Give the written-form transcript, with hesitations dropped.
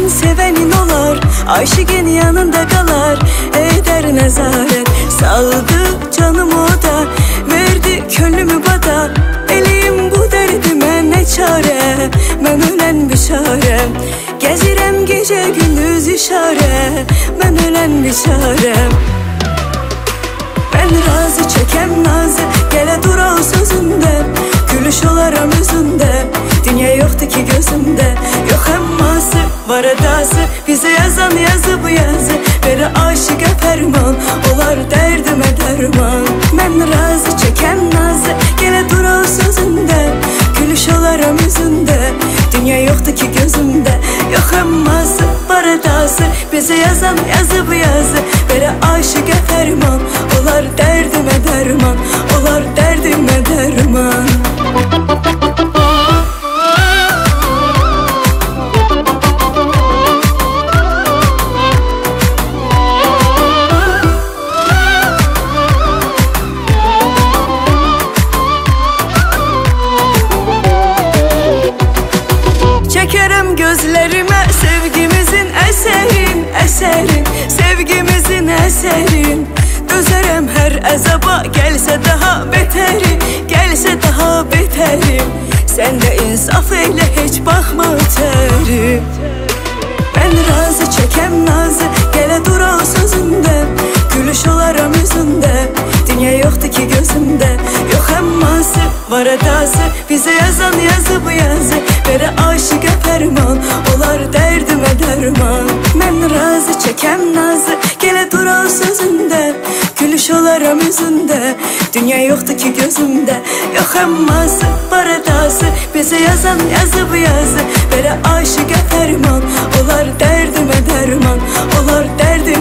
Seven sevenin olar, aşıkın yanında kalar. Eder nəzarət, saldı canımı o da, verdi könlümü bada. Eləyim bu dərdimə nə çarə, mən ölən biçarəm. Gəzirəm gecə gündüz işarə, mən ölən biçarəm. Ben razı çəkəm nazı, gələ dura o sözündə. Gülüş olaram üzündə, dünya yoxdur ki gözümdə. Yox əmması, var edası, bizə yazan yazı bu yazı. Verə aşıqa fərman, olar dərdimə dərman. Mən razı çəkəm nazı, gələ dura o sözündə. Gülüş olaram üzündə, dünya yoxdur ki gözümdə. Yox əmması, var edası, bizə yazan yazı bu yazı. Verə aşıqa fərman, olar dərdimə dərman, olar dərdimə dərman. Çəkərəm gözlərimə sevgimizin əsərin, əsərin, sevgimizin əsərin. Dözərəm hər əzaba, gəlsə daha betəri, gəlsə daha betəri. Sən də insaf elə, heç baxma ötəri. Mən razı çəkəm nazı, gələ dura o sözündə. Gülüş olaram üzündə, dünya yoxdur ki gözümdə. Yox əmması, var edası, bizə yazan yazı bu yazı. Verə aşıqa fərman, olar dərdimə dərman. Mən razı çəkəm nazı, gələ dura o sözündə. Gülüş olaram üzündə, dünya yoxdur ki gözümdə. Yox əmması, var edası, bizə yazan yazı bu yazı. Verə aşıqa fərman, olar dərdimə dərman, olar dərdimə